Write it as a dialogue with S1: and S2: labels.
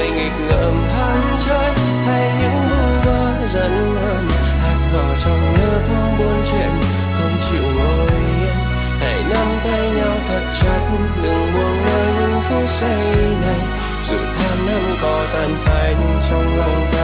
S1: hay nghịch ngợm than trách hay những vu vơ giận hờn, hạt cỏ trong nước buồn chuyện không chịu ngồi yên. Hãy nắm tay nhau thật chặt, đừng buông lơi những phút giây này, dù than năm cỏ tàn phai trong lòng.